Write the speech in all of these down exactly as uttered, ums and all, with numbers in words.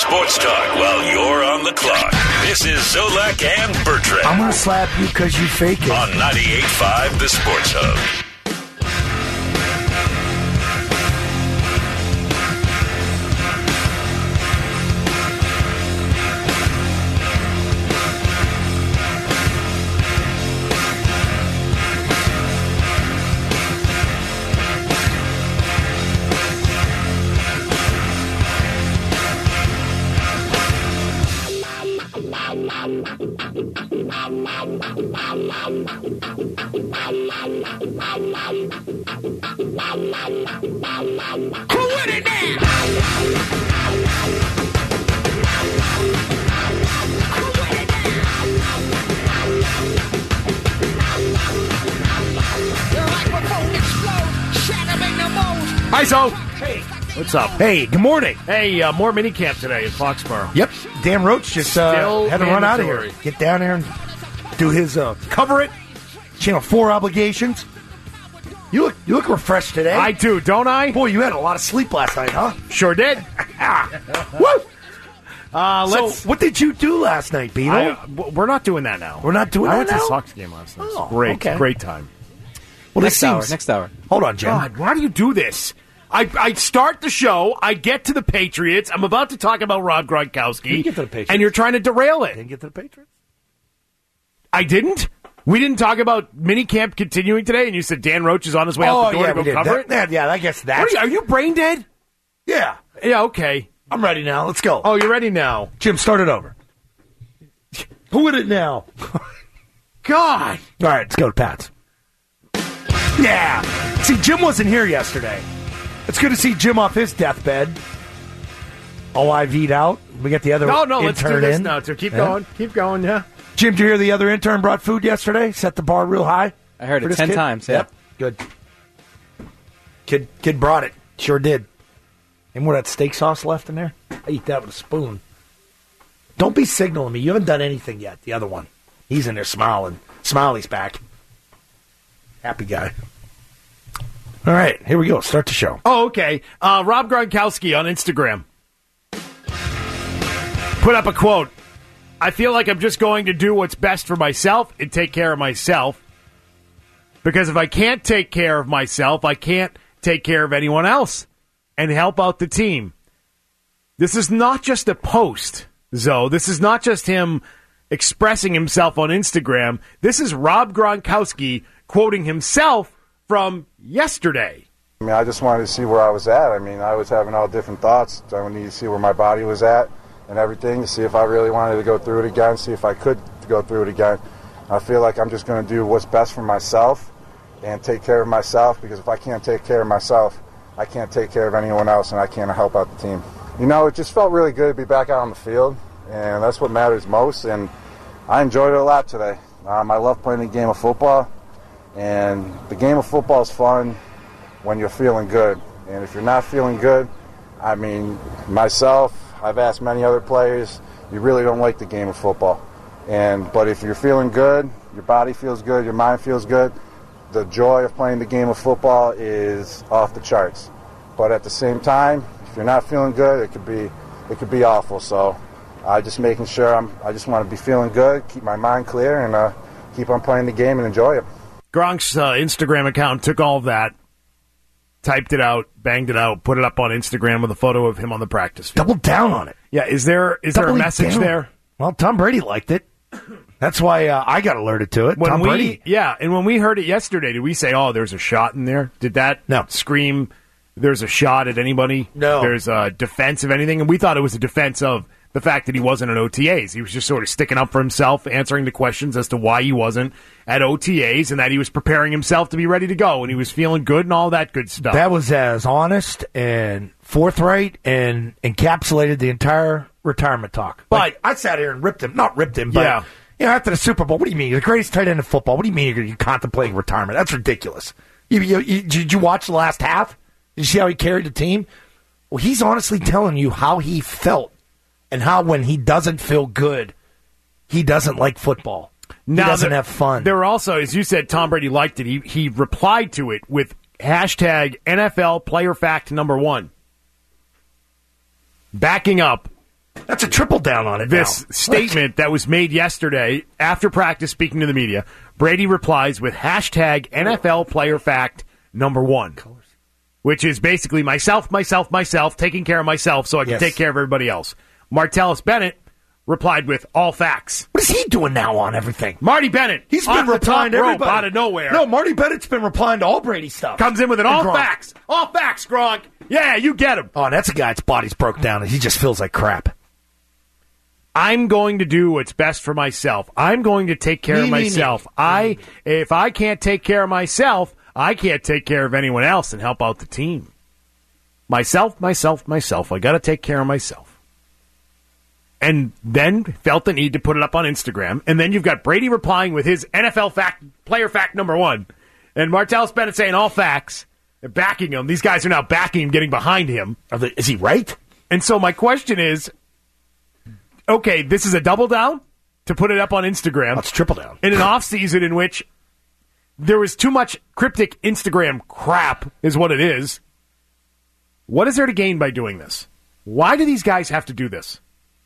sports talk while you're on the clock. This is Zolak and Bertrand. I'm going to slap you because you fake it. On ninety-eight point five, The Sports Hub. Hi, Zo. Hey. What's up? Hey, good morning. Hey, uh, more minicamp today in Foxborough. Yep, Dan Roach just uh, Still had to run out of mandatory. here. Get down there and do his uh, cover it. Channel four obligations. You look, you look refreshed today. I do, don't I? Boy, you had a lot of sleep last night, huh? Sure did. Woo! Uh, let's. So, what did you do last night, Beano? I, uh, w- we're not doing that now. We're not doing I that went to now? the Sox game last night. It was Oh, great, okay. great time. Well, Next this hour. seems- Next hour. Hold on, Jim. God, why do you do this? I, I start the show, I get to the Patriots, I'm about to talk about Rob Gronkowski, Didn't get to the Patriots. and you're trying to derail it. Didn't get to the Patriots? I didn't? We didn't talk about minicamp continuing today, and you said Dan Roach is on his way out the door yeah, to go we did. cover That- it? that- yeah, I guess What that's... are, you, are you brain dead? Yeah, Yeah, okay. I'm ready now. Let's go. Oh, you're ready now. Jim, start it over. Who it now? God. All right, let's go to Pats. Yeah. See, Jim wasn't here yesterday. It's good to see Jim off his deathbed. All I V'd out. We got the other No, no, intern let's do this in. now, too. Keep Yeah. going. Keep going, yeah. Jim, did you hear the other intern brought food yesterday? Set the bar real high? I heard for it this ten kid? times, yeah. Yep, good. Kid kid brought it. Sure did. And more of that steak sauce left in there? I eat that with a spoon. Don't be signaling me. You haven't done anything yet. The other one. He's in there smiling. Smiley's back. Happy guy. All right, here we go. Start the show. Oh, okay. Uh, Rob Gronkowski on Instagram put up a quote. I feel like I'm just going to do what's best for myself and take care of myself. Because if I can't take care of myself, I can't take care of anyone else and help out the team. This is not just a post, Zoe. This is not just him expressing himself on Instagram. This is Rob Gronkowski quoting himself from yesterday. I mean, I just wanted to see where I was at. I mean, I was having all different thoughts. I needed to see where my body was at and everything, to see if I really wanted to go through it again, see if I could go through it again. I feel like I'm just going to do what's best for myself and take care of myself, because if I can't take care of myself, I can't take care of anyone else, and I can't help out the team. You know, it just felt really good to be back out on the field, and that's what matters most, and I enjoyed it a lot today. Um, I love playing the game of football, and the game of football is fun when you're feeling good. And if you're not feeling good, I mean, myself, I've asked many other players, you really don't like the game of football. And but if you're feeling good, your body feels good, your mind feels good, the joy of playing the game of football is off the charts. But at the same time, if you're not feeling good, it could be it could be awful. So I just making sure I'm I just want to be feeling good, keep my mind clear, and uh, keep on playing the game and enjoy it. Gronk's uh, Instagram account took all of that, typed it out, banged it out, put it up on Instagram with a photo of him on the practice field. Double down on it. Yeah, is there is there a Doubling message down. there? Well, Tom Brady liked it. That's why uh, I got alerted to it. When Tom we Brady. yeah, and when we heard it yesterday, did we say, "Oh, there's a shot in there"? Did that No. scream? There's a shot at anybody? No. There's a defense of anything, and we thought it was a defense of the fact that he wasn't at O T As. He was just sort of sticking up for himself, answering the questions as to why he wasn't at O T As, and that he was preparing himself to be ready to go, and he was feeling good and all that good stuff. That was as honest and forthright and encapsulated the entire retirement talk. But- Like, I sat here and ripped him. Not ripped him, but Yeah. you know, after the Super Bowl, what do you mean? You're the greatest tight end in football. What do you mean you're, you're contemplating retirement? That's ridiculous. You, you, you, did you watch the last half? Did you see how he carried the team? Well, he's honestly telling you how he felt and how when he doesn't feel good, he doesn't like football. He doesn't there- have fun. There were also, as you said, Tom Brady liked it. He he replied to it with hashtag N F L player fact number one. Backing up That's a triple down on it this now. statement that was made yesterday after practice speaking to the media. Brady replies with hashtag N F L player fact number one, which is basically myself, myself, myself, taking care of myself so I can Yes. take care of everybody else. Martellus Bennett replied with all facts. What is he doing now on everything? Marty Bennett, He's off been the replying top to rope everybody. out of nowhere. No, Marty Bennett's been replying to all Brady stuff. Comes in with an And all Gronk. facts. All facts, Gronk. Yeah, you get him. Oh, and that's a guy that's body's broke down and he just feels like crap. I'm going to do what's best for myself. I'm going to take care Me, of me, me. myself. I if I can't take care of myself, I can't take care of anyone else and help out the team. Myself, myself, myself. I got to take care of myself. And then felt the need to put it up on Instagram. And then you've got Brady replying with his N F L fact, player fact number one. And Martellus Bennett saying all facts. They're backing him. These guys are now backing him, getting behind him. Are they, is he right? And so my question is, okay, this is a double down to put it up on Instagram. Let's triple down. In an offseason in which there was too much cryptic Instagram crap is what it is. What is there to gain by doing this? Why do these guys have to do this?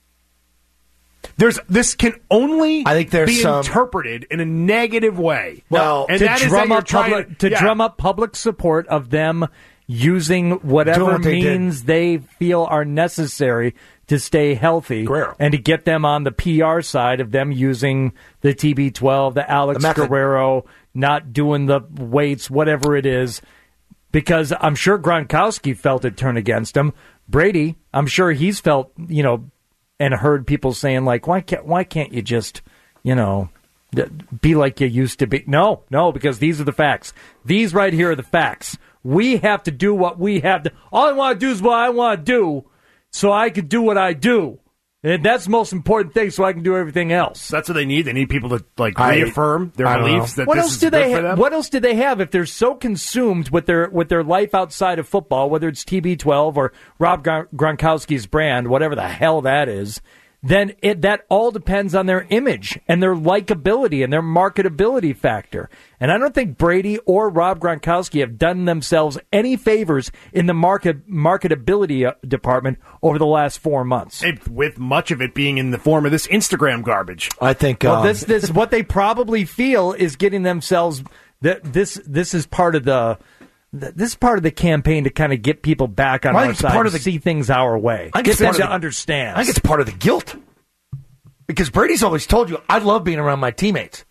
There's this can only I think there's be some- interpreted in a negative way. Well, and to that is that drum you're up trying public, to yeah. drum up public support of them using whatever Doing what they means they feel are necessary to stay healthy Guerrero. and to get them on the P R side of them using the T B twelve, the Alex The method. Guerrero, not doing the weights, whatever it is. Because I'm sure Gronkowski felt it turn against him. Brady, I'm sure he's felt, you know, and heard people saying like, why can't why can't you just, you know, d- be like you used to be? No, no, because these are the facts. These right here are the facts. We have to do what we have to. All I want to do is what I want to do, so I can do what I do, and that's the most important thing. So I can do everything else. That's what they need. They need people to like I- reaffirm their I don't beliefs know. that What this else is do good they? for Ha- them. what else do they have if they're so consumed with their with their life outside of football, whether it's T B twelve or Rob Gron- Gronkowski's brand, whatever the hell that is? Then it that all depends on their image and their likability and their marketability factor. And I don't think Brady or Rob Gronkowski have done themselves any favors in the market marketability uh, department over the last four months. It- with much of it being in the form of this Instagram garbage. I think Well, um, this this what they probably feel is getting themselves that this this is part of the th- this is part of the campaign to kind of get people back on Well, I our think it's side part to of the- see things our way. I think Get it's them part to of the- understand. I think it's part of the guilt. Because Brady's always told you, I love being around my teammates.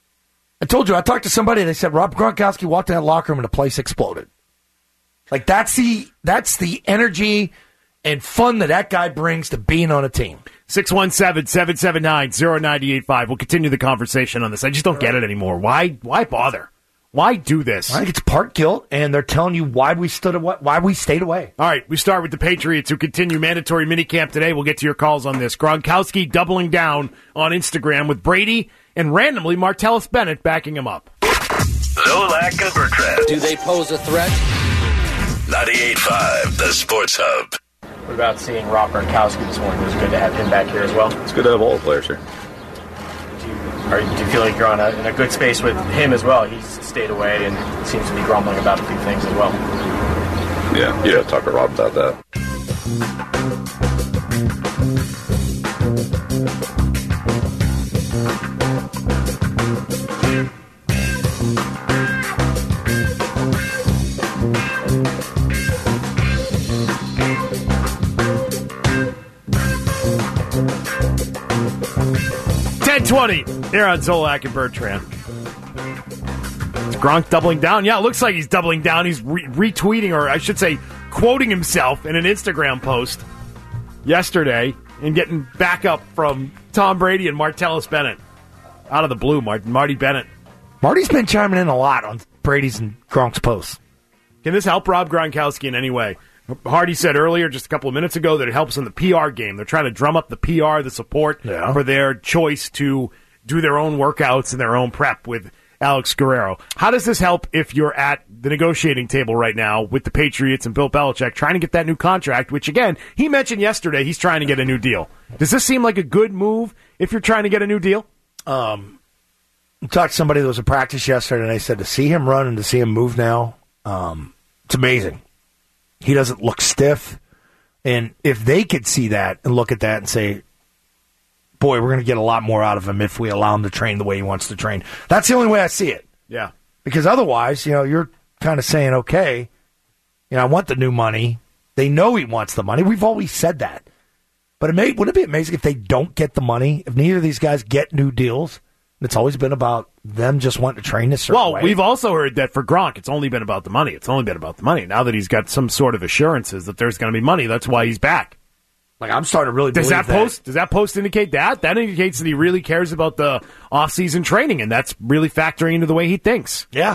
I told you, I talked to somebody, they said Rob Gronkowski walked in that locker room and the place exploded. Like, that's the that's the energy and fun that that guy brings to being on a team. six one seven, seven seven nine, zero nine eight five. We'll continue the conversation on this. I just don't get it anymore. Why Why bother? Why do this? I think it's part guilt, and they're telling you why we stood away, why we stayed away. All right, we start with the Patriots, who continue mandatory minicamp today. We'll get to your calls on this. Gronkowski doubling down on Instagram with Brady and randomly Martellus Bennett backing him up. Zolak and Bertrand. Do they pose a threat? ninety-eight point five, the Sports Hub. What about seeing Rob Gronkowski this morning? It was good to have him back here as well. It's good to have all the players here. Do you, are, you- do you feel like you're on a, in a good space with him as well? He's stayed away and seems to be grumbling about a few things as well. Yeah, you got to talk to Rob about that. ten twenty here on Zolak and Bertrand. Is Gronk doubling down? Yeah, it looks like he's doubling down. He's re- retweeting, or I should say, quoting himself in an Instagram post yesterday and getting backup from Tom Brady and Martellus Bennett. Out of the blue, Mart- Marty Bennett. Marty's been chiming in a lot on Brady's and Gronk's posts. Can this help Rob Gronkowski in any way? Hardy said earlier, just a couple of minutes ago, that it helps in the P R game. They're trying to drum up the P R, the support Yeah. for their choice to do their own workouts and their own prep with Alex Guerrero. How does this help if you're at the negotiating table right now with the Patriots and Bill Belichick trying to get that new contract, which, again, he mentioned yesterday he's trying to get a new deal. Does this seem like a good move if you're trying to get a new deal? Um, I talked to somebody that was at practice yesterday, and they said to see him run and to see him move now, um, it's amazing. He doesn't look stiff. And if they could see that and look at that and say, boy, we're going to get a lot more out of him if we allow him to train the way he wants to train. That's the only way I see it. Yeah. Because otherwise, you know, you're kind of saying, okay, you know, I want the new money. They know he wants the money. We've always said that. But it may, wouldn't it be amazing if they don't get the money, if neither of these guys get new deals? It's always been about them just wanting to train this certain Well, way. we've also heard that for Gronk, it's only been about the money. It's only been about the money. Now that he's got some sort of assurances that there's going to be money, that's why he's back. Like, I'm starting to really does believe that post does that post indicate that? That indicates that he really cares about the off-season training, and that's really factoring into the way he thinks. Yeah.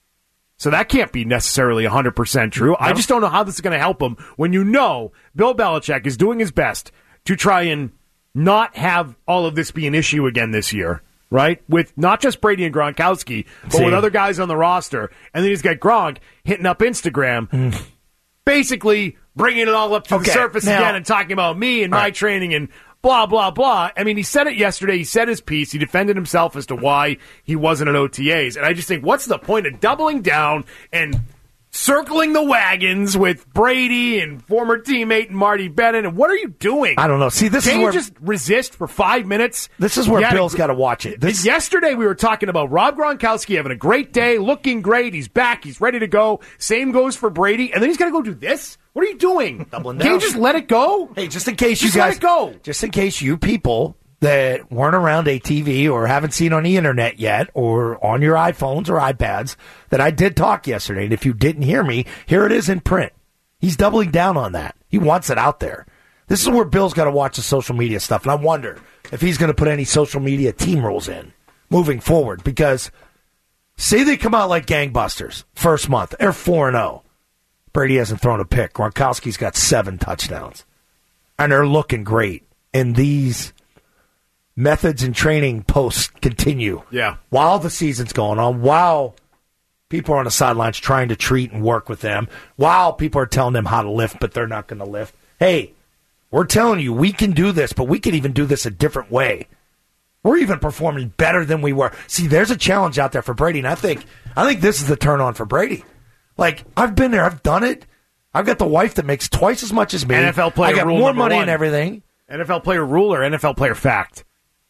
So that can't be necessarily one hundred percent true. No. I just don't know how this is going to help him when you know Bill Belichick is doing his best to try and not have all of this be an issue again this year, right? With not just Brady and Gronkowski, but See. with other guys on the roster. And then he's got Gronk hitting up Instagram, mm. basically bringing it all up to okay, the surface now, again and talking about me and my right. training and blah, blah, blah. I mean, he said it yesterday. He said his piece. He defended himself as to why he wasn't at O T As. And I just think, what's the point of doubling down and circling the wagons with Brady and former teammate Marty Bennett? And what are you doing? I don't know. See, this Can't is where you just resist for five minutes? This is where Yeah, Bill's got to watch it. This, yesterday we were talking about Rob Gronkowski having a great day, looking great. He's back. He's ready to go. Same goes for Brady. And then he's got to go do this? What are you doing? Doubling Can down. you just let it go? Hey, just in case just you guys let it go. Just in case you people that weren't around A T V or haven't seen on the internet yet or on your iPhones or iPads that I did talk yesterday. And if you didn't hear me, here it is in print. He's doubling down on that. He wants it out there. This is where Bill's got to watch the social media stuff. And I wonder if he's going to put any social media team rules in moving forward. Because say they come out like gangbusters first month. They're four and oh. Brady hasn't thrown a pick. Gronkowski's got seven touchdowns. And they're looking great. And these methods and training posts continue. Yeah. While the season's going on, while people are on the sidelines trying to treat and work with them, while people are telling them how to lift, but they're not going to lift. Hey, we're telling you, we can do this, but we can even do this a different way. We're even performing better than we were. See, there's a challenge out there for Brady, and I think I think this is the turn on for Brady. Like, I've been there. I've done it. I've got the wife that makes twice as much as me. N F L player I got rule more number money one. and everything. N F L player rule or N F L player fact?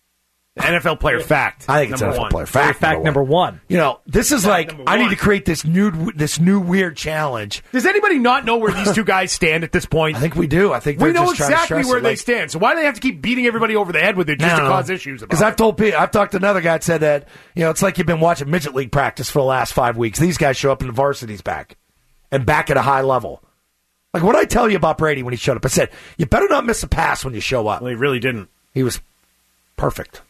N F L player fact. I think it's number N F L one. player fact. Fact number one. You know, this is Fact like number I need one. to create this new this new weird challenge. Does anybody not know where these two guys stand at this point? I think we do. I think we they're know just trying to exactly stress where it, they like, stand. So why do they have to keep beating everybody over the head with it just to No. cause issues about Because it? I've told people, I've talked to another guy that said that, you know, it's like you've been watching midget league practice for the last five weeks. These guys show up and the varsity's back and back at a high level. Like what did I tell you about Brady when he showed up? I said, you better not miss a pass when you show up. Well, he really didn't. He was perfect.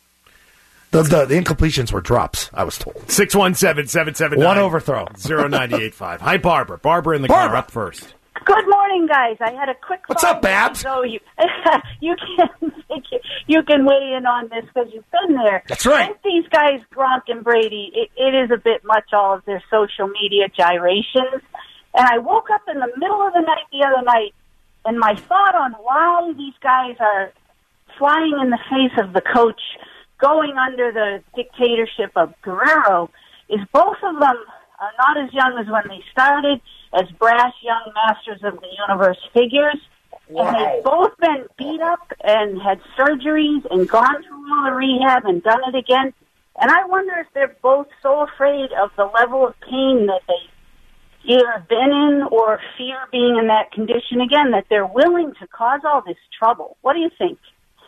The, the, the incompletions were drops, I was told. six one seven, seven seven nine One overthrow. zero nine eight five. Hi, Barbara. Barbara in the Barbara. car up first. Good morning, guys. I had a quick. What's up, Babs? So you you can you can weigh in on this because you've been there. That's right. With these guys, Gronk and Brady, it, it is a bit much. All of their social media gyrations, and I woke up in the middle of the night the other night, and my thought on why these guys are flying in the face of the coach, going under the dictatorship of Guerrero, is both of them are not as young as when they started, as brash young masters of the universe figures. And they've both been beat up and had surgeries and gone through all the rehab and done it again. And I wonder if they're both so afraid of the level of pain that they either have been in or fear being in that condition again, that they're willing to cause all this trouble. What do you think?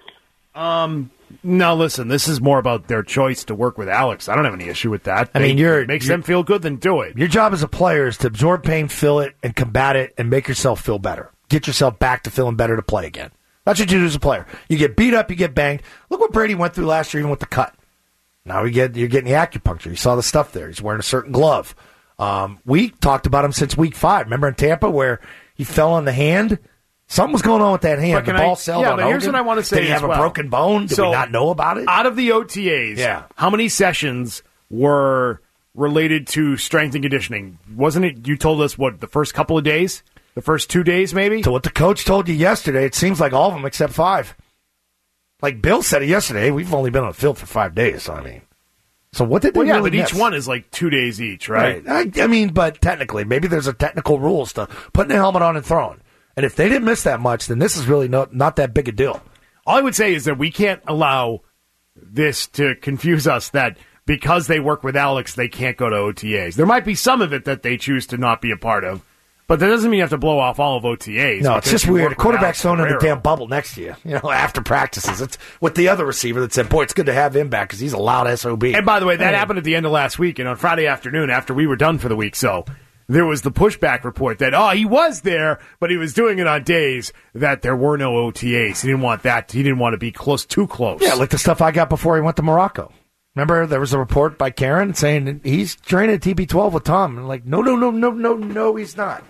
Um, no, listen, this is more about their choice to work with Alex. I don't have any issue with that. I They- mean, you're- it makes you're- them feel good, then do it. Your job as a player is to absorb pain, feel it, and combat it, and make yourself feel better. Get yourself back to feeling better to play again. That's what you do as a player. You get beat up, you get banged. Look what Brady went through last year, even with the cut. Now we get you're getting the acupuncture. You saw the stuff there. He's wearing a certain glove. Um, we talked about him since week five. Remember in Tampa where he fell on the hand? Something was going on with that hand. But The can ball I- sailed yeah, on but here's Hogan. what I want to say Did he as have well. a broken bone? Did So, we not know about it? Out of the O T As, Yeah. how many sessions were related to strength and conditioning? Wasn't it, you told us, what, the first couple of days? The first two days, maybe? To what the coach told you yesterday, it seems like all of them except five. Like Bill said it yesterday, we've only been on the field for five days. So I mean, so what did they Well, yeah, really but each miss? one is like two days each, right? Right. I, I mean, but technically, maybe there's a technical rules to putting a helmet on and throwing. And if they didn't miss that much, then this is really not, not that big a deal. All I would say is that we can't allow this to confuse us that because they work with Alex, they can't go to O T As. There might be some of it that they choose to not be a part of, but that doesn't mean you have to blow off all of O T As. No, it's just weird. A quarterback's thrown in a Guerrero. damn bubble next to you, you know, after practices. It's with the other receiver that said, boy, it's good to have him back because he's a loud S O B. And by the way, that Hey. happened at the end of last week, and on Friday afternoon after we were done for the week, so there was the pushback report that, oh, he was there, but he was doing it on days that there were no O T As. He didn't want that. He didn't want to be close, too close. Yeah, like the stuff I got before he went to Morocco. Remember, there was a report by Karen saying that he's training at T B twelve with Tom. And like, no, no, no, no, no, no, he's not.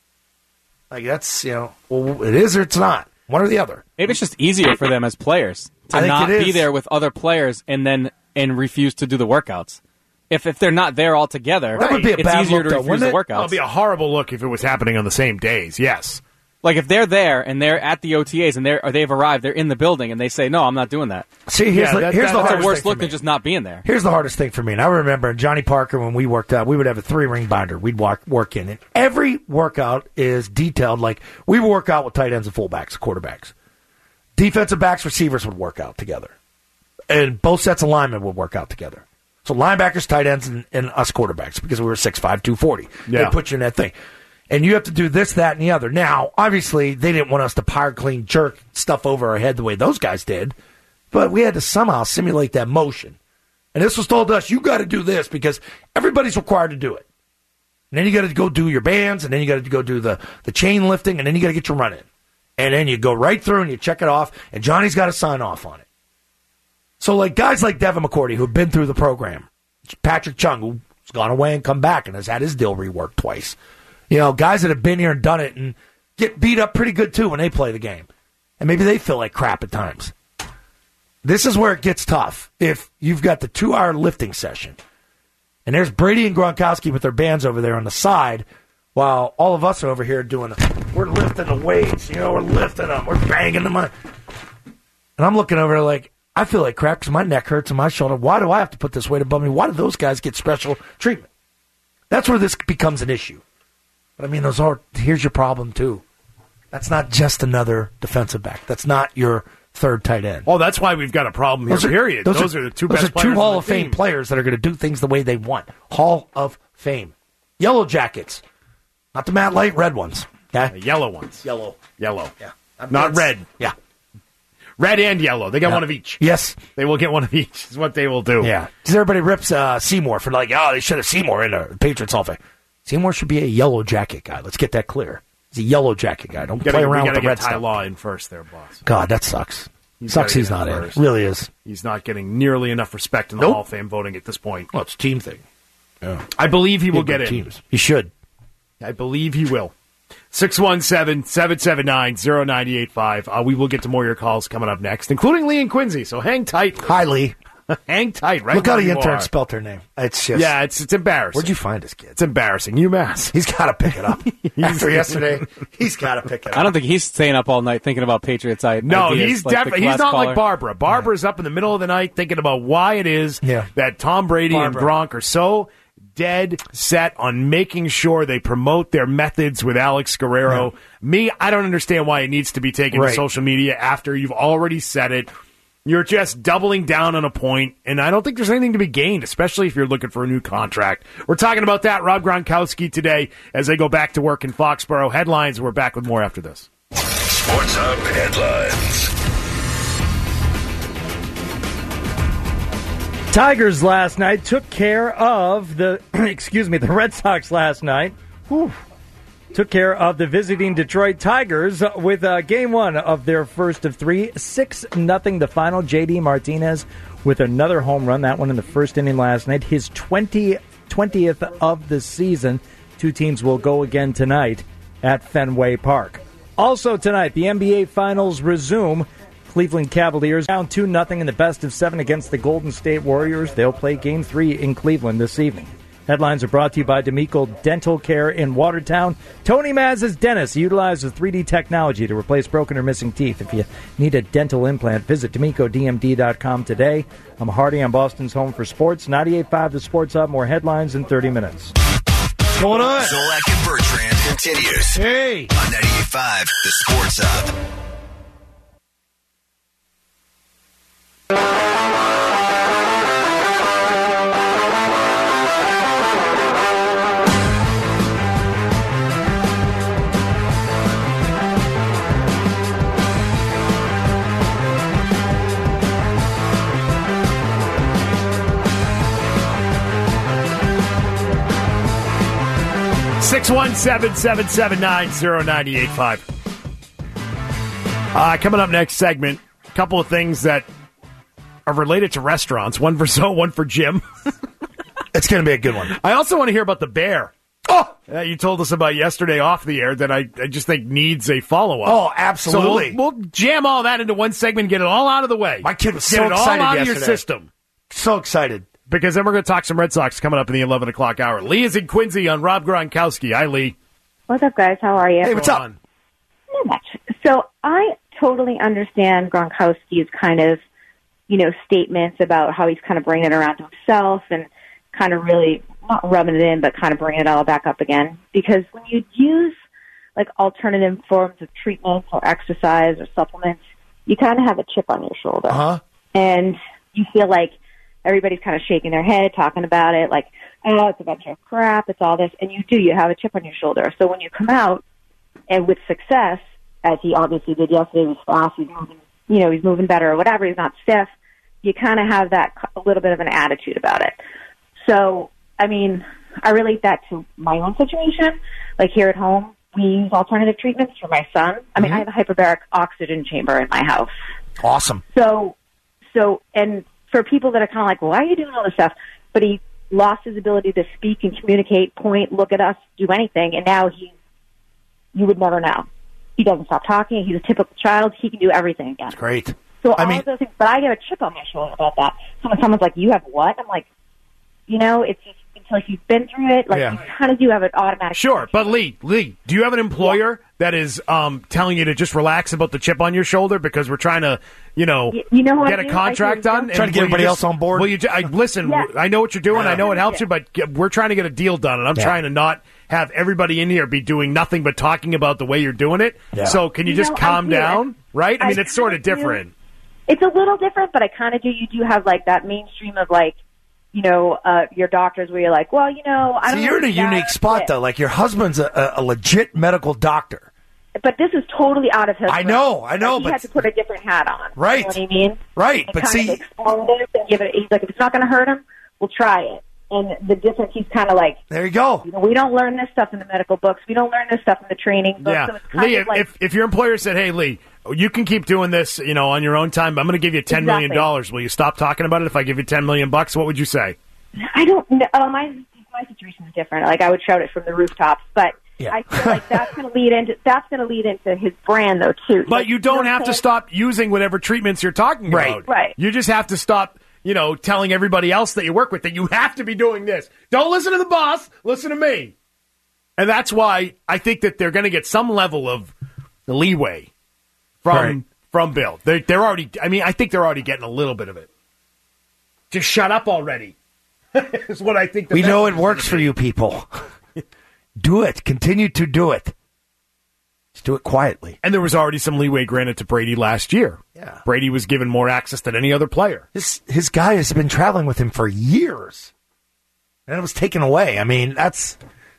Like, that's, you know, well, it is or it's not. One or the other. Maybe it's just easier for them as players to I think not it is. be there with other players and then and refuse to do the workouts. If if they're not there all together, That would be a it's bad easier look, to though, refuse the wouldn't it? workouts. It would be a horrible look if it was happening on the same days, yes. Like if they're there and they're at the O T As and they're or they've arrived, they're in the building and they say, "No, I'm not doing that." See, here's Yeah, the, that- here's that- the That's hardest a worse thing for look me. than just not being there. Here's the hardest thing for me. And I remember Johnny Parker, when we worked out, we would have a three-ring binder we'd walk, work in. And every workout is detailed. Like, we would work out with tight ends and fullbacks, quarterbacks. Defensive backs, receivers would work out together. And both sets of linemen would work out together. So linebackers, tight ends, and, and us quarterbacks, because we were six five, two forty. Yeah. They put you in that thing. And you have to do this, that, and the other. Now, obviously, they didn't want us to power clean, jerk stuff over our head the way those guys did. But we had to somehow simulate that motion. And this was told to us, you got to do this because everybody's required to do it. And then you got to go do your bands, and then you got to go do the, the chain lifting, and then you got to get your run in. And then you go right through and you check it off, and Johnny's got to sign off on it. So, like, guys like Devin McCourty, who've been through the program, Patrick Chung, who's gone away and come back and has had his deal reworked twice. You know, guys that have been here and done it and get beat up pretty good, too, when they play the game. And maybe they feel like crap at times. This is where it gets tough. If you've got the two-hour lifting session, and there's Brady and Gronkowski with their bands over there on the side, while all of us are over here doing, we're lifting the weights, you know, we're lifting them, we're banging them. And I'm looking over like, I feel like crap because my neck hurts and my shoulder. Why do I have to put this weight above me? Why do those guys get special treatment? That's where this becomes an issue. But, I mean, those are, here's your problem, too. That's not just another defensive back. That's not your third tight end. Oh, that's why we've got a problem here, Those are, period. Those, Those are, are the two those best are players two on Hall the of Fame team. players that are going to do things the way they want. Hall of Fame. Yellow Jackets. Not the Matt Light red ones. Okay? The yellow ones. Yellow. Yellow. Yeah. Not red. Yeah. Red and yellow. They got Yeah. one of each. Yes. They will get one of each is what they will do. Yeah. Because everybody rips uh, Seymour for like, oh, they should have Seymour in the Patriots Hall of Fame. Seymour should be a yellow jacket guy. Let's get that clear. He's a yellow jacket guy. Don't We gotta, play around we with gotta the red get Ty stuff. Law in first there, boss. God, that sucks. He's sucks gotta he's get not in. first. Really is. He's not getting nearly enough respect in the Nope. Hall of Fame voting at this point. Well, it's a team thing. Yeah. I believe he will Good get in. teams. He should. I believe he will. six one seven, seven seven nine, zero nine eight five. Uh, we will get to more of your calls coming up next, including Lee and Quincy. So hang tight. Hi, Lee. Hang tight. Right Look how where the you intern are. spelt her name. It's just. Yeah, it's it's embarrassing. Where'd you find this kid? It's embarrassing. UMass. He's got to pick it up. After yesterday, he's got to pick it up. I don't think he's staying up all night thinking about Patriots. I No, ideas he's like the definitely he's last not caller. like Barbara. Barbara's up in the middle of the night thinking about why it is Yeah. that Tom Brady Barbara. and Gronk are so dead set on making sure they promote their methods with Alex Guerrero. Me, I don't understand why it needs to be taken Right. to social media after you've already said it. You're just doubling down on a point, and I don't think there's anything to be gained, especially if you're looking for a new contract. We're talking about that, Rob Gronkowski, today as they go back to work in Foxborough. Headlines, we're back with more after this. Sports Hub headlines. Tigers last night took care of the, excuse me, the Red Sox last night. Whew. Took care of the visiting Detroit Tigers with uh, game one of their first of three. six nothing the final. J D Martinez with another home run, that one in the first inning last night. His twentieth, twentieth of the season. Two teams will go again tonight at Fenway Park. Also tonight, the N B A Finals resume. Cleveland Cavaliers down two nothing in the best of seven against the Golden State Warriors. They'll play game three in Cleveland this evening. Headlines are brought to you by D'Amico Dental Care in Watertown. Tony Maz's Dentist utilizes three D technology to replace broken or missing teeth. If you need a dental implant, visit D'Amico D M D dot com today. I'm Hardy on Boston's Home for Sports. ninety-eight point five The Sports Hub. More headlines in thirty minutes. What's going on? Zolak and Bertrand continues. Hey. On ninety-eight point five, the Sports Hub. six one seven, seven seven nine, zero nine eight five. Uh, coming up next segment, a couple of things that are related to restaurants. One for Zoe, one for Jim. It's going to be a good one. I also want to hear about the bear. Oh! That you told us about yesterday off the air that I, I just think needs a follow-up. Oh, absolutely. So we'll, we'll jam all that into one segment and get it all out of the way. My kid was get so it all excited out yesterday. of your system. So excited. Because then we're going to talk some Red Sox coming up in the eleven o'clock hour. Lee is in Quincy on Rob Gronkowski. Hi, Lee. What's up, guys? How are you? Hey, what's up? Not much. So I totally understand Gronkowski's kind of, you know, statements about how he's kind of bringing it around to himself and kind of really not rubbing it in, but kind of bringing it all back up again. Because when you use like alternative forms of treatment or exercise or supplements, you kind of have a chip on your shoulder, uh-huh. and you feel like everybody's kind of shaking their head, talking about it, like, oh, it's a bunch of crap, it's all this. And you do, you have a chip on your shoulder. So when you come out and with success, as he obviously did yesterday, he's fast, he's moving, you know, he's moving better or whatever, he's not stiff, you kind of have that, a little bit of an attitude about it. So, I mean, I relate that to my own situation. Like here at home, we use alternative treatments for my son. I mean, mm-hmm. I have a hyperbaric oxygen chamber in my house. Awesome. So, so, and for people that are kind of like, well, why are you doing all this stuff? But he lost his ability to speak and communicate, point, look at us, do anything, and now he, you would never know. He doesn't stop talking. He's a typical child. He can do everything again. That's great. So I all mean, of those things, but I get a chip on my shoulder about that. So when someone's like, you have what? I'm like, you know, it's just until you've been through it, like Yeah. you kind of do have an automatic. Sure, but Lee, Lee, do you have an employer Yeah. that is um, telling you to just relax about the chip on your shoulder because we're trying to, you know, Y- you know what get I a do? contract I do done? jump- And Trying to get will you everybody just- else on board? Will you? ju- I, listen, Yeah. I know what you're doing. I know it helps Yeah. you, but g- we're trying to get a deal done, and I'm Yeah. trying to not have everybody in here be doing nothing but talking about the way you're doing it. Yeah. So can you, You just know, I calm do. down? Right? I I mean, it's sort of kinda do. different. It's a little different, but I kind of do. You do have like that mainstream of like, you know, uh, your doctors where you're like, well, you know, I don't. See, you're in a know if unique that's spot, it. though. Like, your husband's a, a legit medical doctor. But this is totally out of his. I know, I know, Like, he but- had to put a different hat on. Right. You know what I mean? Right, And but kind see- of explain it and give it. He's like, if it's not going to hurt him, we'll try it. And the difference, he's kind of like, There you go. you know, we don't learn this stuff in the medical books. We don't learn this stuff in the training books. Yeah, So it's kind Lee, of if, like, if if your employer said, "Hey, Lee, you can keep doing this, you know, on your own time. I'm going to give you ten million dollars. Will you stop talking about it if I give you ten million bucks?" What would you say? I don't know. Uh, my my situation is different. Like I would shout it from the rooftops, but Yeah. I feel like that's going to lead into that's going to lead into his brand though too. But Like, you don't know have what to I'm stop using whatever treatments you're talking Right. about. Right. You just have to stop, you know, telling everybody else that you work with that you have to be doing this. Don't listen to the boss. Listen to me. And that's why I think that they're going to get some level of leeway from Right. from Bill. They're, they're already. I mean, I think they're already getting a little bit of it. Just shut up already. Is what I think. The We know it message is works gonna for be. you people. Do it. Continue to do it. Just do it quietly. And there was already some leeway granted to Brady last year. Yeah. Brady was given more access than any other player. His, his guy has been traveling with him for years. And it was taken away. I mean, that's...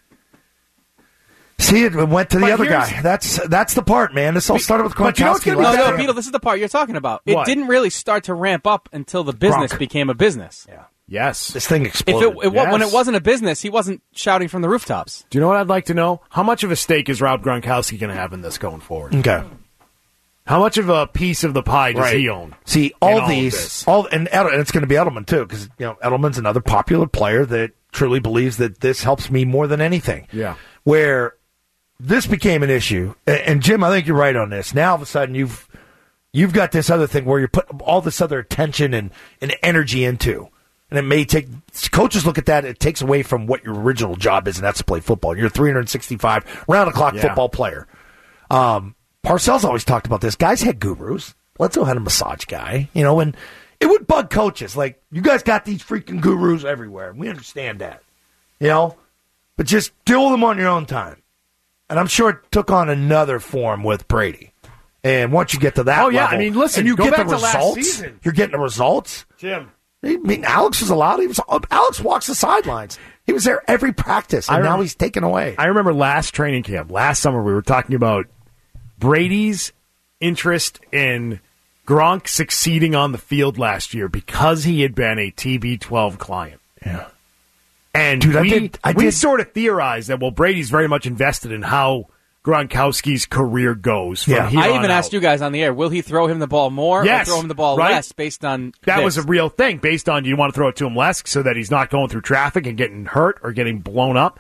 See, it went to the But other here's- guy. That's that's the part, man. This all started with But you know what's Gronkowski gonna be No, last no, year. Beetle, this is the part you're talking about. It What? didn't really start to ramp up until the business Gronk. became a business. Yeah. Yes. This thing If exploded. it, it wa- when Yes. it wasn't a business, he wasn't shouting from the rooftops. Do you know what I'd like to know? How much of a stake is Rob Gronkowski going to have in this going forward? Okay. How much of a piece of the pie does Right. he own? See, in all of these, this? all and, Edel- and it's going to be Edelman too, because you know Edelman's another popular player that truly believes that this helps me more than anything. Yeah. Where this became an issue, and, and Jim, I think you're right on this. Now all of a sudden you've you've got this other thing where you're putting all this other attention and, and energy into, and it may take coaches look at that. It takes away from what your original job is, and that's to play football. You're a three hundred sixty-five round the clock Yeah. football player. Um, Parcells always talked about this. Guys had gurus. Bledsoe had a massage guy, you know, and it would bug coaches. Like, you guys got these freaking gurus everywhere. We understand that, you know, but just deal with them on your own time. And I'm sure it took on another form with Brady. And once you get to that Oh, yeah. level, I mean, listen, and you go get back the to last results, season. you're getting the results. Jim. I mean, Alex was allowed. He was, Alex walks the sidelines. He was there every practice, and I now rem- he's taken away. I remember last training camp, last summer, we were talking about Brady's interest in Gronk succeeding on the field last year because he had been a T B twelve client. Yeah. And Dude, I we, did- I we did- sort of theorized that, well, Brady's very much invested in how Gronkowski's career goes from Yeah. here I on even out. asked you guys on the air, will he throw him the ball more Yes, or throw him the ball right? less based on That this? was a real thing based on, do you want to throw it to him less so that he's not going through traffic and getting hurt or getting blown up?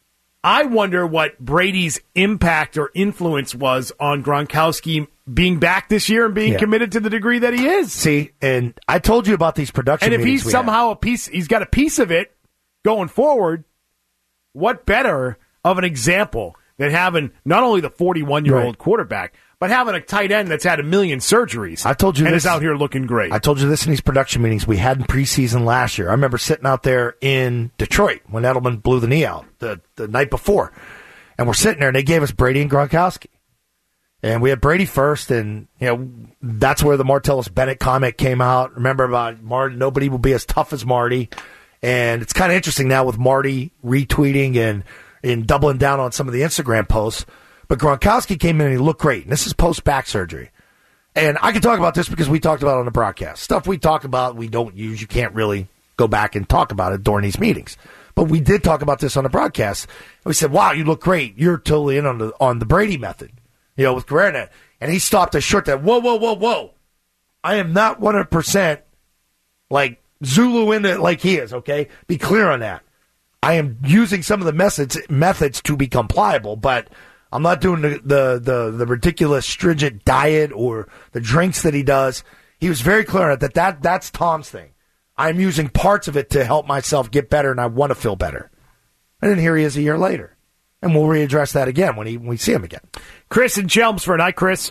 I wonder what Brady's impact or influence was on Gronkowski being back this year and being Yeah. committed to the degree that he is. See, and I told you about these production And if meetings he's we had. somehow a piece, he's got a piece of it going forward, what better of an example than having not only the forty-one-year-old Right. quarterback, but having a tight end that's had a million surgeries. I told you and this- is out here looking great. I told you this in these production meetings we had in preseason last year. I remember sitting out there in Detroit when Edelman blew the knee out the, the night before. And we're sitting there, and they gave us Brady and Gronkowski. And we had Brady first, and you know that's where the Martellus Bennett comment came out. Remember about Marty, nobody will be as tough as Marty. And it's kind of interesting now with Marty retweeting and, and doubling down on some of the Instagram posts. But Gronkowski came in and he looked great. And this is post-back surgery. And I can talk about this because we talked about it on the broadcast. Stuff we talk about, we don't use. You can't really go back and talk about it during these meetings. But we did talk about this on the broadcast. We said, wow, you look great. You're totally in on the on the Brady method, you know, with Guerrero. And he stopped us short that, whoa, whoa, whoa, whoa. I am not one hundred percent like Zulu in it like he is, okay? Be clear on that. I am using some of the methods methods to become pliable, but I'm not doing the, the, the, the ridiculous stringent diet or the drinks that he does. He was very clear on it that, that that's Tom's thing. I'm using parts of it to help myself get better, and I want to feel better. And then here he is a year later. And we'll readdress that again when, he, when we see him again. Chris in Chelmsford. Hi, Chris.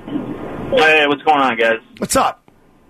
Hey, what's going on, guys? What's up?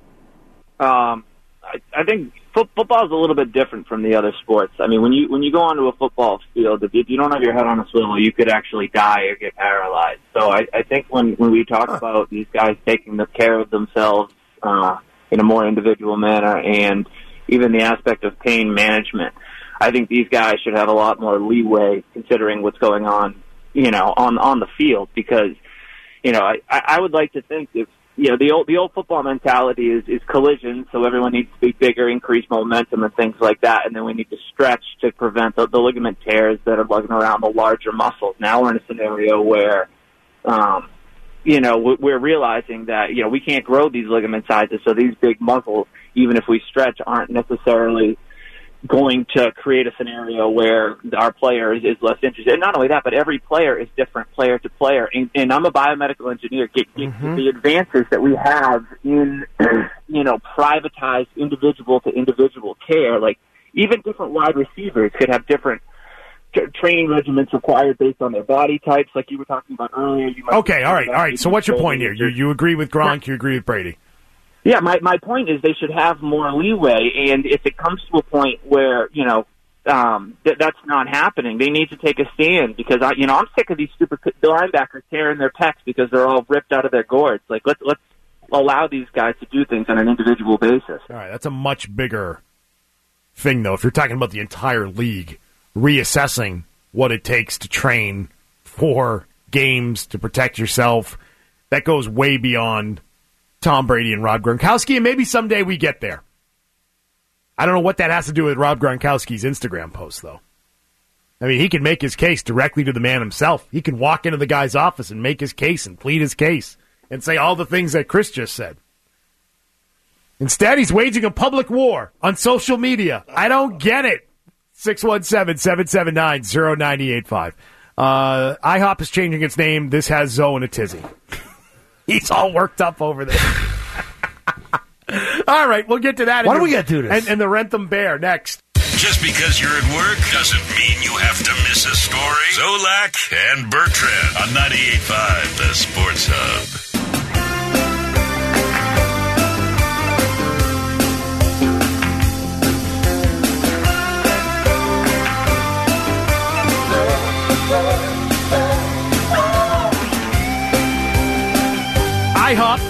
Um, I, I think fo- football is a little bit different from the other sports. I mean, when you when you go onto a football field, if you, if you don't have your head on a swivel, you could actually die or get paralyzed. So I, I think when, when we talk about these guys taking the care of themselves uh, in a more individual manner and even the aspect of pain management, I think these guys should have a lot more leeway considering what's going on, you know, on on the field. Because, you know, I, I would like to think if, you know, the old the old football mentality is, is collision, so everyone needs to be bigger, increase momentum and things like that, and then we need to stretch to prevent the, the ligament tears that are lugging around the larger muscles. Now we're in a scenario where, um, you know, we're realizing that, you know, we can't grow these ligament sizes, so these big muscles, even if we stretch, aren't necessarily going to create a scenario where our player is, is less interested. And not only that, but every player is different player to player. And, and I'm a biomedical engineer. Get, get Mm-hmm. the advances that we have in, you know, privatized individual to individual care, like even different wide receivers could have different t- training regimens required based on their body types, like you were talking about earlier. You might Okay, all right, all right. So what's your point here? You you agree with Gronk, you agree with Brady. Yeah, my my point is they should have more leeway, and if it comes to a point where, you know, um, th- that's not happening, they need to take a stand because I, you know, I'm sick of these stupid linebackers tearing their pecs because they're all ripped out of their gourds. Like let's let's allow these guys to do things on an individual basis. All right, that's a much bigger thing, though. If you're talking about the entire league reassessing what it takes to train for games to protect yourself, that goes way beyond Tom Brady and Rob Gronkowski, and maybe someday we get there. I don't know what that has to do with Rob Gronkowski's Instagram post, though. I mean, he can make his case directly to the man himself. He can walk into the guy's office and make his case and plead his case and say all the things that Chris just said. Instead, he's waging a public war on social media. I don't get it. six one seven, seven seven nine, zero nine eight five. Uh, IHOP is changing its name. This has Zoe in a tizzy. He's all worked up over there. All right, we'll get to that. Why in do we the- gotta do this? And, and the Rentham Bear next. Just because you're at work doesn't mean you have to miss a story. Zolak and Bertrand on ninety-eight point five, the Sports Hub.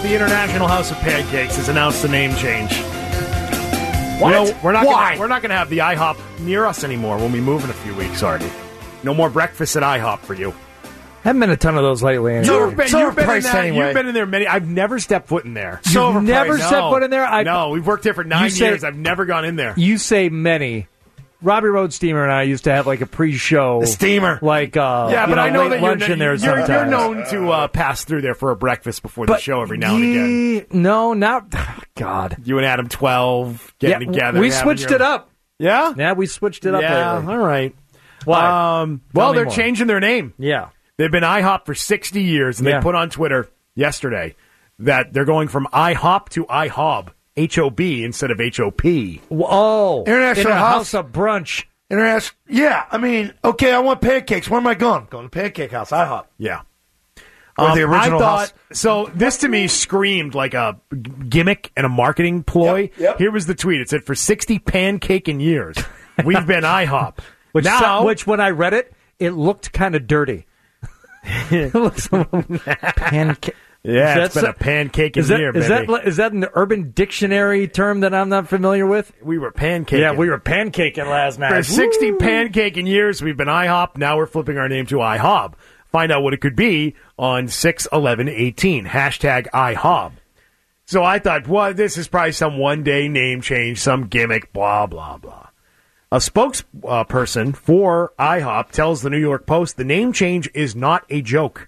the International House of Pancakes has announced the name change. What? You know, we're not Why? Gonna, we're not going to have the IHOP near us anymore when we move in a few weeks, Artie. No more breakfast at IHOP for you. Haven't been a ton of those lately. Anyway. You've been, so you've been in overpriced that, anyway. You've been in there many. I've never stepped foot in there. So You've never No. stepped foot in there? I, no, we've worked here for nine say- years. I've never gone in there. You say many. Robbie Road Steamer and I used to have like a pre-show. The steamer. Like, uh, yeah, you but know, I know late that lunch you're, in there you're, sometimes. you're known to uh, pass through there for a breakfast before the But show every now and again. ye- No, not. God. You and Adam twelve getting Yeah, together. we having switched your- it up. Yeah? Yeah, we switched it up Yeah, lately. all right. Why? Um, Tell well, me they're more. changing their name. Yeah. They've been IHOP for sixty years, and Yeah. they put on Twitter yesterday that they're going from IHOP to IHOB, H O B instead of H O P. Oh, International in a House. house of brunch. International. Yeah, I mean, okay, I want pancakes. Where am I going? Going to Pancake House. IHOP. Yeah. Or the original I thought, house. So this to me screamed like a g- gimmick and a marketing ploy. Yep, yep. Here was the tweet. It said, for sixty pancaking years, we've been IHOP. Which, now, so- which when I read it, it looked kind of dirty. It looks a little pancake. yeah, Is it's that been so- a pancaking Is that, year, is baby. that is that an Urban Dictionary term that I'm not familiar with? we were pancaking. Yeah, we were pancaking last night. For sixty Woo! pancaking years, we've been IHOP. Now we're flipping our name to IHOB. Find out what it could be on six eleven eighteen. Hashtag IHOB. So I thought, well, this is probably some one-day name change, some gimmick, blah, blah, blah. A spokesperson for IHOP tells the New York Post the name change is not a joke.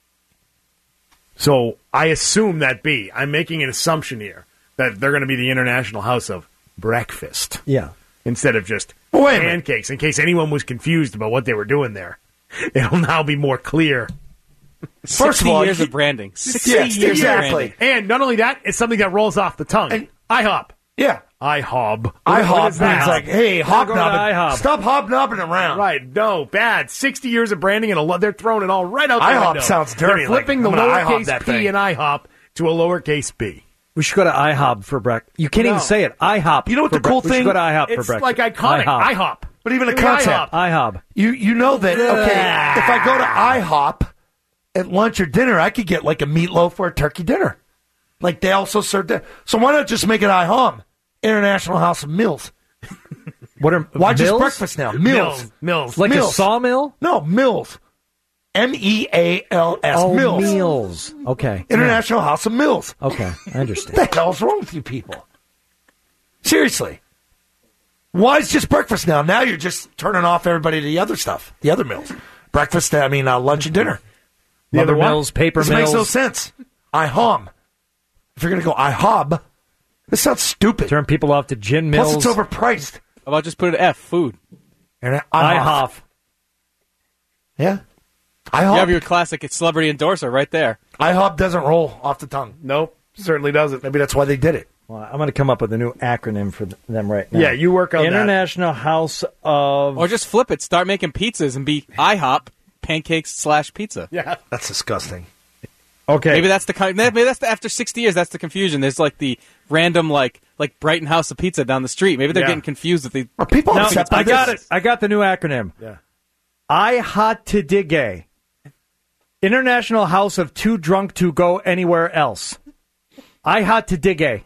So I assume that be. I'm making an assumption here that they're going to be the International House of Breakfast Yeah. instead of just Well, wait a minute. pancakes, in case anyone was confused about what they were doing there. It'll now be more clear. First sixty of all, years you- of branding. sixty Yeah, years exactly. of branding. And not only that, it's something that rolls off the tongue. And- IHOP. Yeah. IHOB. What IHOP is that? means like, hey, Gotta go to hobnobbing. IHOP. Stop hobnobbing around. Right, no, bad. sixty years of branding and a lo- they're throwing it all right out the IHOP window. sounds dirty, They're flipping like, the I'm gonna IHOP lowercase that p thing. in IHOP to a lowercase b. We should go to IHOB for breakfast. You can't No. even say it. IHOP. You know what for the cool bre- We thing- should go to IHOP for It's breakfast. like iconic. IHOP. IHOP. But even a Give me concept. IHOP. IHOB. You you know that, okay, if I go to IHOP at lunch or dinner, I could get like a meatloaf or a turkey dinner. Like they also serve that. So why not just make it IHOM, International House of Mills? What are Why just Mills? breakfast now? Mills. Mills. Mills. Like Mills. a sawmill? No, Mills. M E A L S. Oh, Mills. meals. Okay. International House of Mills. Yeah. Okay, I understand. What the hell's wrong with you people? Seriously. Why is just breakfast now? Now you're just turning off everybody to the other stuff, the other meals. Breakfast, I mean, uh, lunch and dinner. The Mother other what? mills, paper This mills. makes no sense. IHOM. If you're going to go IHOB, this sounds stupid. Turn people off to gin mills. Plus, it's overpriced. How about just put an F, food? And IHOP. Yeah. You IHOP. have your classic celebrity endorser right there. IHOP doesn't roll off the tongue. Nope, certainly doesn't. Maybe that's why they did it. Well, I'm going to come up with a new acronym for th- them right now. Yeah, you work on that. International House of... Or just flip it. Start making pizzas and be IHOP pancakes slash pizza. Yeah. That's disgusting. Okay. Maybe that's the con- maybe that's the, after sixty years. That's the confusion. There's like the random like like Brighton House of Pizza down the street. Maybe they're Yeah. getting confused with the. Are people No, upset by I got this? it. I got the new acronym. Yeah. I hot to dig International House of Too Drunk to Go Anywhere Else. I hot to dig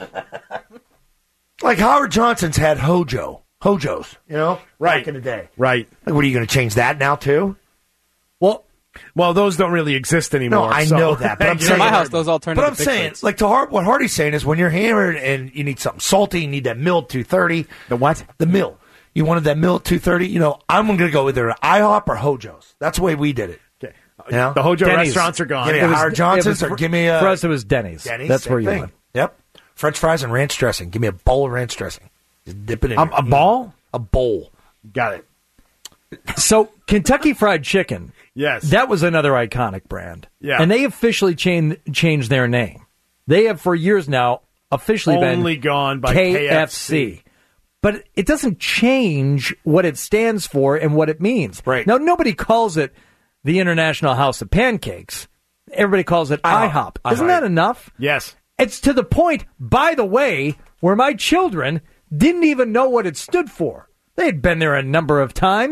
Like Howard Johnson's had Hojo. Hojos, you know? Right. Back in the day. Right. Like, what are you going to change that now, too? Well, Well, those don't really exist anymore. No, I so- know that, but I'm You know, saying, my house, those all turn but into I'm big saying, plates. like to Hart, what Hardy's saying is when you're hammered and you need something salty, you need that mill two thirty. The what? The mill. You wanted that mill two thirty. You know, I'm going to go either IHOP or Hojo's. That's the way we did it. Okay. You know? The Hojo Denny's. restaurants are gone. Give me It a was- Howard it Johnson's was- or give me a For us, it was Denny's. Denny's. That's same where you thing. went. Yep. French fries and ranch dressing. Give me a bowl of ranch dressing. Just dip it in. A, there. a ball? A bowl. Got it. So, Kentucky Fried Chicken. Yes. That was another iconic brand. Yeah. And they officially changed changed their name. They have for years now officially Only been gone by K F C. But it doesn't change what it stands for and what it means. Right. Now, nobody calls it the International House of Pancakes. Everybody calls it IHOP. IHOP. Isn't that enough? Yes. It's to the point, by the way, where my children didn't even know what it stood for. They had been there a number of times.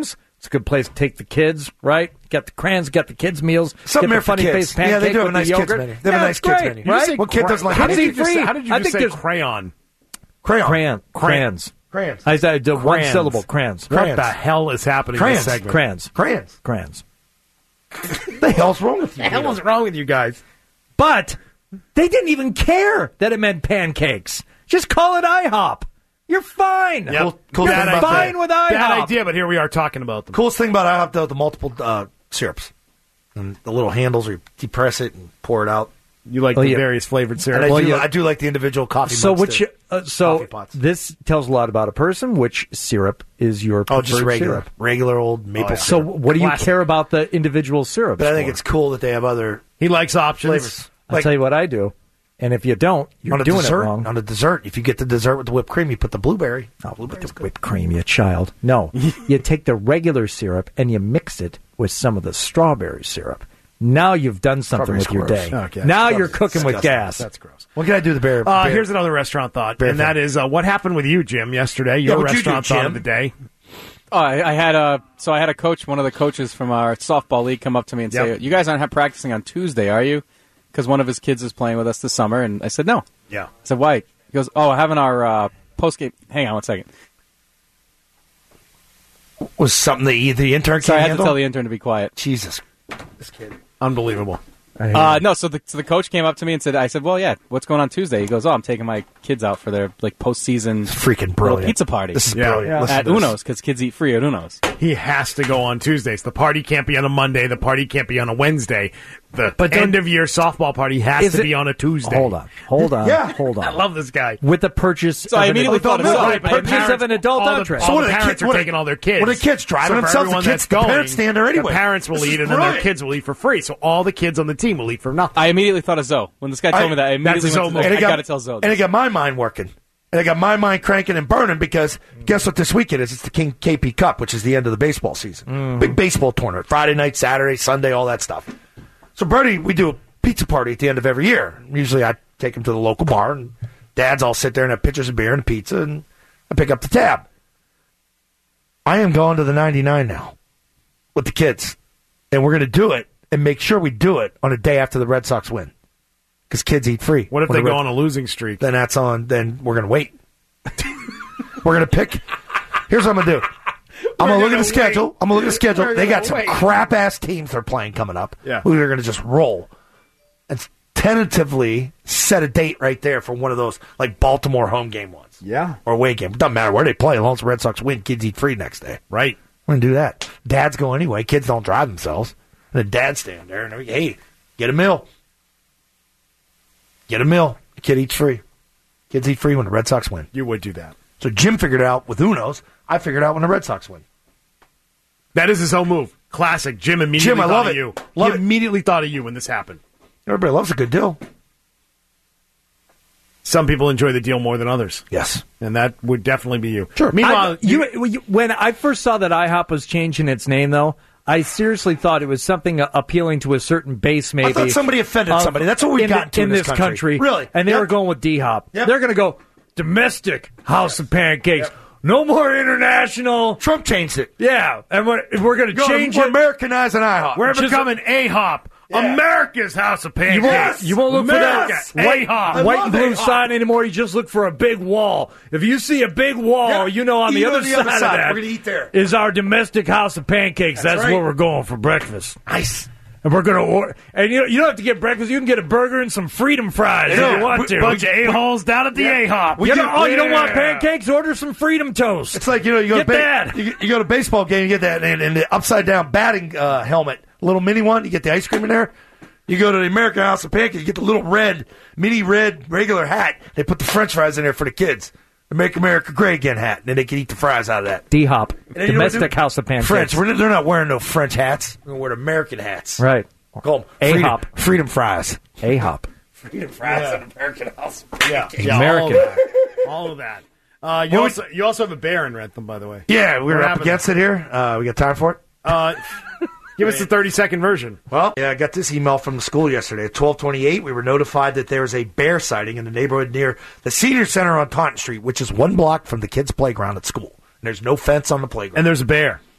It's a good place to take the kids, right? Get the crayons, get the kids' meals, Something get there the for funny kids. face pancake Yeah, they do have a with nice the kids yogurt. menu. They have a Yeah, nice it's kids great, menu. right? What kid doesn't like How kids did you eat just free? say, how did you I just think say there's- crayon? Crayon. Crayon. Crayons. Crayons. I said uh, one Crayons. syllable. Crayons. What the hell is happening in Crayons. this segment? Crayons. Crayons. Crayons. What the hell's wrong with you? The hell is wrong with you guys? But they didn't even care that it meant pancakes. Just call it IHOP. You're fine. Yep. Cool, cool You're thing about fine that. with IHOP. Bad idea, but here we are talking about them. Coolest thing about IHOP, though, the multiple uh, syrups. And the little handles where you depress it and pour it out. You like Oh, the yeah. various flavored And syrup. I, Well, do, yeah. I do like the individual coffee So mugs, which too. uh, so Coffee pots. this tells a lot about a person. Which syrup is your Oh, preferred just regular. syrup? Regular old maple yeah. So syrup. what do you Classic. care about the individual syrups? But I think for? it's cool that they have other He likes options. flavors. I'll tell you what I do, and if you don't, you're on a doing dessert, it wrong. On a dessert, if you get the dessert with the whipped cream, you put the blueberry. Oh, with the whipped cream, you child. No, you take the regular syrup and you mix it with some of the strawberry syrup. Now you've done something Strawberry's with your gross. day. Okay. Now Strawberry's you're cooking with disgusting. gas. That's gross. What can I do with the bear? Uh, bear? here's another restaurant thought, Bear and that thing. is uh, what happened with you, Jim, yesterday. Your what'd you do, restaurant thought Jim? of the day. Oh, I, I had a so I had a coach, one of the coaches from our softball league, come up to me and say, Yep. "You guys aren't practicing on Tuesday, are you?" Because one of his kids is playing with us this summer, and I said, "No." Yeah. I said, "Why?" He goes, "Oh, we're having our uh, post game." Hang on one second. Was something the the intern So I can't had handle? to tell the intern to be quiet. Jesus, this kid. Unbelievable. Uh, no, so the so the coach came up to me and said, "I said, well, yeah, what's going on Tuesday?" He goes, "Oh, I'm taking my kids out for their like postseason Freaking little brilliant. pizza party This is Yeah. brilliant. Yeah. Listen at to this. Uno's because kids eat free at Uno's." He has to go on Tuesdays. The party can't be on a Monday. The party can't be on a Wednesday. The But don't- end of year softball party has Is to it- be on a Tuesday. Hold on, hold on, Yeah. hold on. I love this guy. With the purchase, So I of an immediately adult- thought of with Zoe, the but purchase of an adult all the, entree. all So what the are the parents kids- are what are- taking all their kids. what are the kids driving so for themselves? The everyone kids- that's the going, parents stand there anyway. The parents will This eat, is and then their brilliant. kids will eat for free. So all the kids on the team will eat for nothing. I immediately thought of Zoe when this guy told I- me that. I immediately that's a went Zoe to, move. I got to tell Zoe. And it got my mind working. And I got my mind cranking and burning because guess what this weekend is? It's the King K P Cup, which is the end of the baseball season. Mm-hmm. Big baseball tournament. Friday night, Saturday, Sunday, all that stuff. So, Bertie, we do a pizza party at the end of every year. Usually I take him to the local bar, and dads all sit there and have pitchers of beer and pizza, and I pick up the tab. I am going to the ninety-nine now with the kids. And we're going to do it and make sure we do it on a day after the Red Sox win. Because kids eat free. What if When they the go Red- on a losing streak? Then that's on. Then we're going to wait. We're going to pick. Here's what I'm going to do. I'm going to look at the schedule. I'm going to look at the schedule. We're They got gonna some wait. crap ass teams they're playing coming up. Yeah. We are going to just roll and tentatively set a date right there for one of those like Baltimore home game ones. Yeah. Or away game. Doesn't matter where they play. As long as the Red Sox win, kids eat free next day. Right. We're going to do that. Dads go anyway. Kids don't drive themselves. And the dads stand there and, hey, get a meal. Get a meal. The kid eats free. Kids eat free when the Red Sox win. You would do that. So Jim figured it out with Uno's. I figured out when the Red Sox win. That is his own move. Classic. Jim immediately Jim, I thought love of it. you. Love he it. immediately thought of you when this happened. Everybody loves a good deal. Some people enjoy the deal more than others. Yes. And that would definitely be you. Sure. Meanwhile, I, you, you, when I first saw that IHOP was changing its name, though, I seriously thought it was something uh, appealing to a certain base. Maybe I thought somebody offended of- somebody. That's what we've in, gotten to in in this this country. Really? and they Yep. were going with D-Hop. Yep. They're going to go domestic House of Pancakes. No more international. Trump changed it. Yeah, and we're, we're going to Go- change we're it. Americanizing IHOP. we're Just- becoming A-Hop. Yeah. America's House of You Pancakes. won't, Yes! you won't look for Yes! that white, A-Hop. I white love and blue A-Hop. sign anymore. You just look for a big wall. If you see a big wall, Yeah. you know on the Eat other on the side other of side. that We're gonna eat there. is our domestic House of Pancakes. That's That's, right. where we're going for breakfast. Nice. And we're going to order. And you, you don't have to get breakfast. You can get a burger and some Freedom Fries Yeah. if you want to. Bunch of A-holes down at the Yeah. A-Hop. We you do- don't, oh, you don't want Yeah. pancakes? Order some Freedom Toast. It's like, you know, you go, Get to, ba- that. you, you go to a baseball game, you get that and, and the upside down batting uh, helmet, little mini one, you get the ice cream in there. You go to the American House of Pancakes, you get the little red, mini red regular hat. They put the French fries in there for the kids. The Make America Great Again hat. And then they can eat the fries out of that. D-Hop, And then you know what they domestic do? House of Pancakes. French. We're, they're not wearing no French hats. They're wearing American hats. Right. Call them freedom, A-Hop. freedom fries. A-Hop. Freedom fries at American House of Yeah, Pancakes. yeah, American. All of that. All of that. Uh, you, Well, also, you also have a bear in Rentham, by the way. Yeah, we were What up happened? against it here. Uh, we got time for it? Uh, give us the thirty-second version. Well, yeah, I got this email from the school yesterday. At twelve twenty-eight, we were notified that there was a bear sighting in the neighborhood near the Senior Center on Taunton Street, which is one block from the kids' playground at school. And there's no fence on the playground. And there's a bear.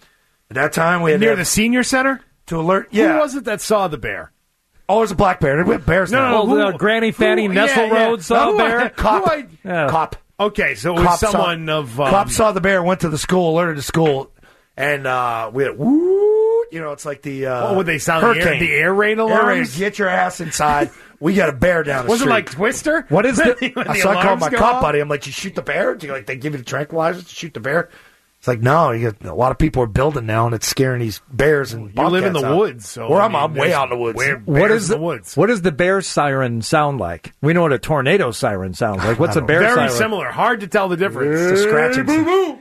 At that time, we had near to the have- senior center to alert. Yeah. Who was it that saw the bear? Oh, there's a black bear. We have bears No, now. no, Well, who- uh, Granny Fanny who- Nestle yeah, yeah. Road saw Who a I- bear. Cop. who I- Yeah. Cop. Okay, so it was Cop saw- someone of um, Cop saw the bear, went to the school, alerted the school, and uh, we had woo. You know, it's like the uh, What would they sound? The air, hurricane. the air raid Air alarms? raid, get your ass inside. We got a bear down the Was it street. like Twister? What is the? When the So I called alarms my go cop off? buddy. I'm like, you shoot the bear? Do you, like they give you the tranquilizers to shoot the bear? It's like, no. You get, a lot of people are building now, and it's scaring these bears and You live in bobcats the out. woods, so Where I I'm, mean, I'm way there's- out in the woods. where- What bears is in the the woods. what does the bear siren sound like? We know what a tornado siren sounds like. What's a bear Very siren? similar. Hard to tell the difference. It's the scratching.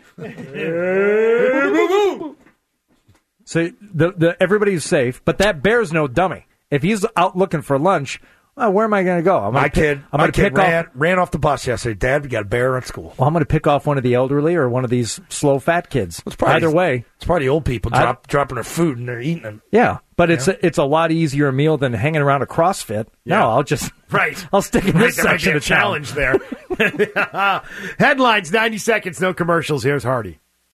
So the the everybody's safe, but that bear's no dummy. If he's out looking for lunch, well, where am I going to go? I'm gonna My pick- kid, I'm my gonna kid pick ran, off. ran off the bus yesterday. Dad, we got a bear at school. Well, I'm going to pick off one of the elderly or one of these slow fat kids. probably- Either way, It's probably old people I- drop, dropping their food and they're eating them. yeah. But it's a, it's a lot easier meal than hanging around a CrossFit. Yeah. No, I'll just Right. I'll stick in Right, this there might be section a of town. challenge there. Headlines, ninety seconds, no commercials. Here's Hardy.